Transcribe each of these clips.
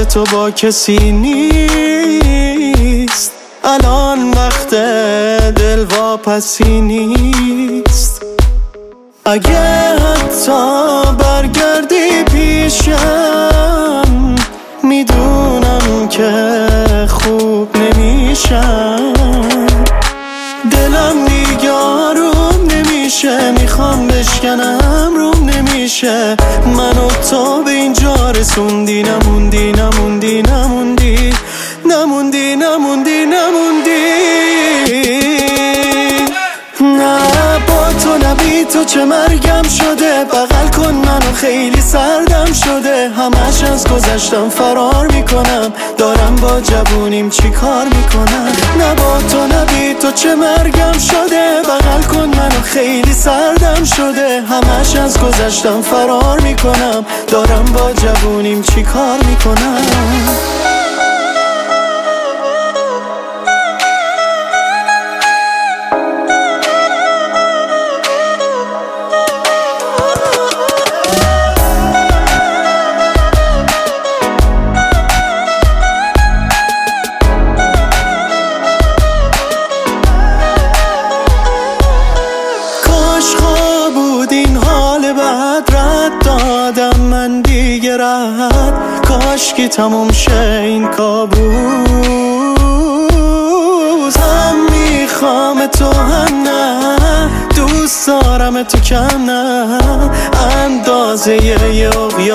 تو با کسی نیست، الان وقت دل واپسی نیست. اگه حتی برگردی پیشم، میدونم که خوب نمیشم. دلم دیگه آروم نمیشه، میخوام بشکنم روم نمیشه. من و تو به اینجا رسوندی، نموندی نموندی نموندی نموندی نموندی نموندی. نه با تو نبی تو چه مرگم شده، بغل کن منو خیلی سردم شده. همش از گذشتم فرار میکنم، دارم با جوونیم چی کار میکنم. نه با تو نبی تو چه مرگم شده، بغل کن منو خیلی سردم شده. همش از گذشتم فرار میکنم، دارم با جوونیم چی کار میکنم. دادم من دیگه رد، کاش که تموم شه این کابوس. هم میخوام تو هم نه، دوست دارم تو کم نه، اندازه یه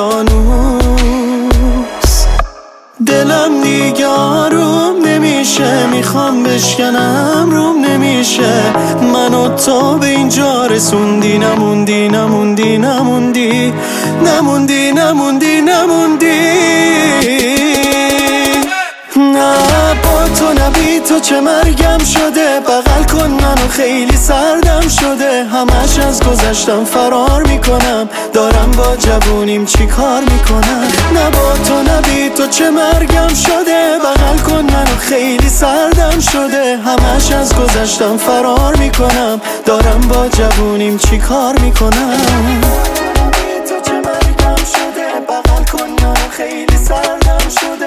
اقیانوس. دلم دیگه آروم نمیشه، میخوام بشکنم روم نمیشه. من و تو به اینجا رسوندی، نموندی نموندی نموندی نموندی نموندی نموندی. نه با تو نبی تو چه مرگم شده، بغل کن منو خیلی سردم شده. همش از گذشتم فرار میکنم، دارم با جوونیم چی کار میکنم. نه با تو نبی تو چه مرگم شده، بغل کن منو خیلی سردم شده. همش از گذشتم فرار میکنم، دارم با جوونیم چی کار میکنم. تو چه مرگم شده، بغل کن منو خیلی سردم شده.